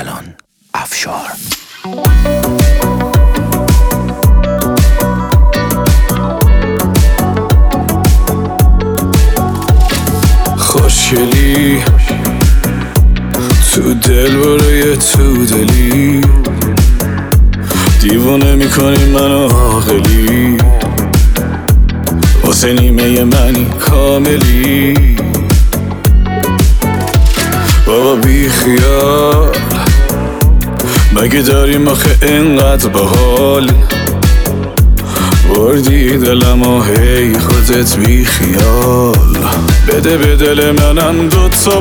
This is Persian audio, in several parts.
ارسلان افشار. خوشگلی تو دل برای تو دلی، دیوونه میکنی منو عاقلی، واسه نیمه منی کاملی. بابا بی خیال، مگه داریم آخه اینقدر باحال؟ بردی دلم و هی خودت بی خیال. بده به دل منم دوتا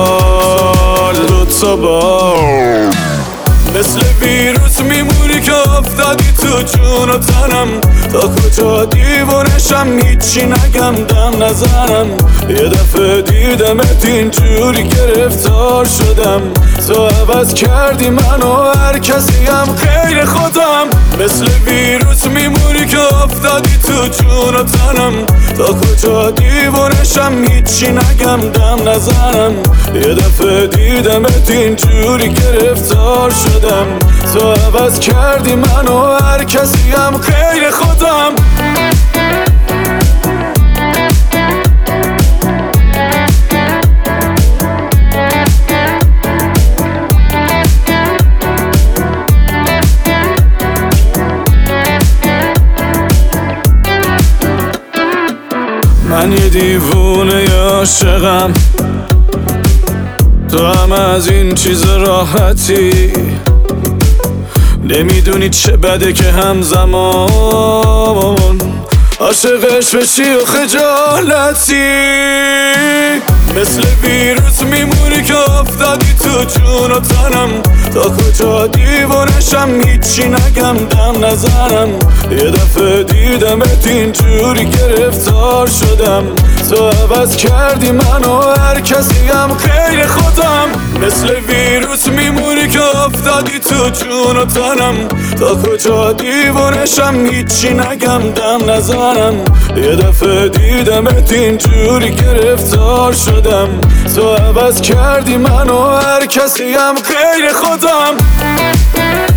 بال، مثل ویروس میمونی که افتادی تو جون و تنم. تا کجا دیوونشم هیچی نگم دم نزنم. یه دفعه دیدمت اینجوری گرفتار شدم. تو عوض کردی منو هر کسی هم غیر خودم. مثل ویروس میمونی که افتادی تو جون و تنم. تا کجا دیوونشم هیچی نگم دم نزنم. یه دفعه دیدمت اینجوری گرفتار شدم. تو عوض کردی منو هر کسی هم غیر خودم. من یه دیوونه عاشقم، تو هم از این چیز راحتی. نمیدونی چه بده که همزمان عاشقش بشی و خجالتی. مثل ویروس میمونی که افتادی تو جون و تنم. تا کجا دیوونشم هیچی نگم دم نزنم. یه دفعه دیدمت اینجوری گرفتار شدم. تو عوض کردی منو هر کسی هم غیر خودم. مثل ویروس میمونی که افتادی تو جون و تنم. تا کجا دیوونشم هیچی نگم دم نزنم. یه دفعه دیدمت اینجوری گرفتار شدم. تو عوض کردی منو هر کسی هم غیر خودم.